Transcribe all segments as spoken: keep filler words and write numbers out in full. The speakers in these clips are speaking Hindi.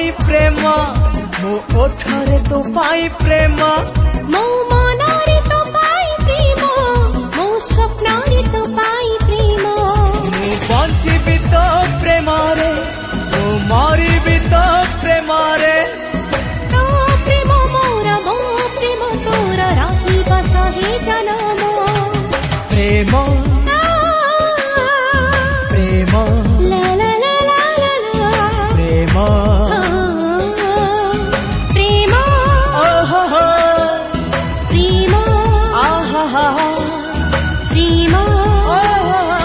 पाई प्रेम मो ओठरे तो पाई प्रेम मो मनरे तो पाई प्रेम मो स्वप्नरे तो पाई प्रेम मु बंचिबी तो प्रेम रे मु मरिबी तो प्रेम रे तो प्रेम मोर मो प्रेम तोर राहिब सहे जनम प्रेम प्रेम ला ला ला ला ला ला प्रेम प्रेम ओहो हो प्रेम आहा हा प्रेम ओहो हो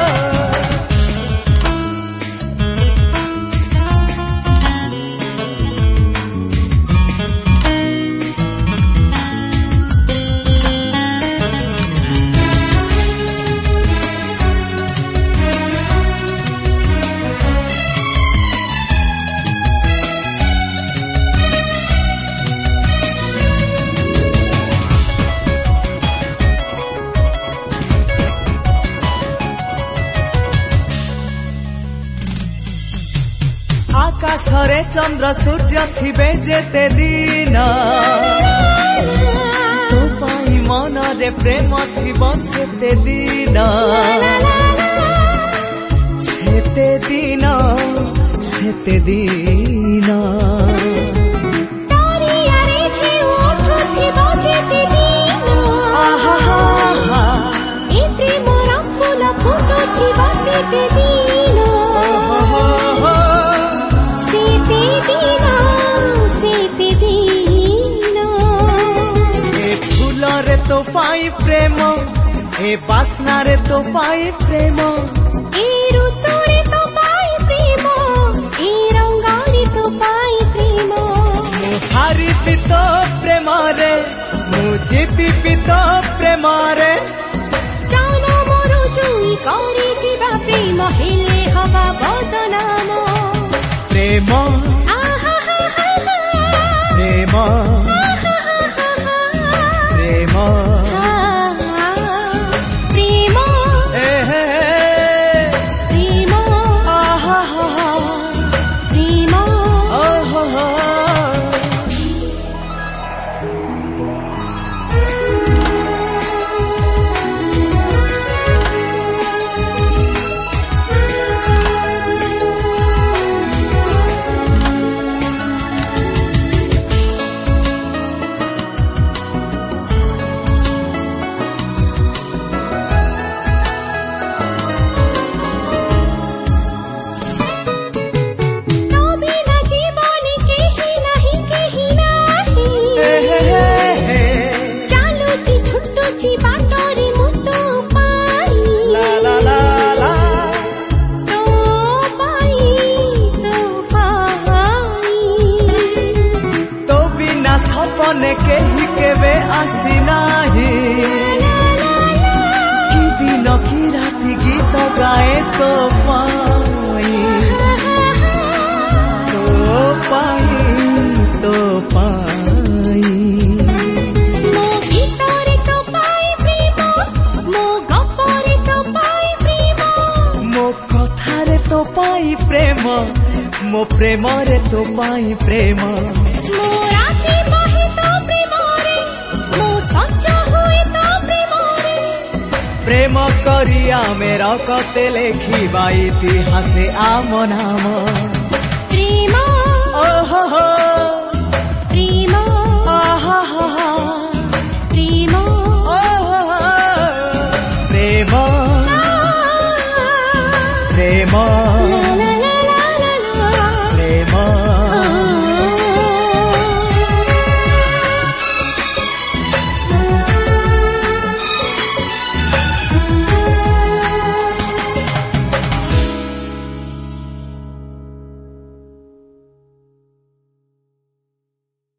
आकाशरे चंद्र सूर्य थिबे जेते दिन तो पाई मन रे प्रेम थिबो सेते दिन सेते दिन सेते दिन तारियारे ढेउ उठुथिबो जेते दिन आहा हा हा ए प्रेमर फूल फुटुथिबो सेते दिन ओहो हो हो सेते दिन सेते दिन ए फूल रे तो पाई प्रेम ए बासना रे तो पाई प्रेम ए ऋतुरे तो पाई प्रेम ए रंगारे तो पाई प्रेम मु हारिबी तो प्रेम रे मु जीतिबी तो प्रेम रे जान मोर जुई करे जीवा प्रेम हेले हवा बदनाम प्रेम आहा हा हा हा प्रेम प्रेम प्रेम ए हे हे प्रेम आहा हा हा प्रेम ओहो हो तो बिना जीवन केही नहीं केही नहीं ए हे हे हे चालुची छुट्टुची बाटोरे मुटु पाई ला ला ला ला तो पाई तो पाई तो बिना सपने केही केबे आसी नाही कि दिन कि राति गीत गाए तो पाई तो पाई तो पाई मो गीतरे तो पाई प्रेम मो गपरे तो पाई प्रेम मो कथारे तो पाई प्रेम मो प्रेम रे तो पाई प्रेम मो राति बहे तो प्रेम रे मो सच हुए तो प्रेम रे प्रेम करिया मेरा कते लेखिबा इतिहासे आम नाम प्रेम ओहो हो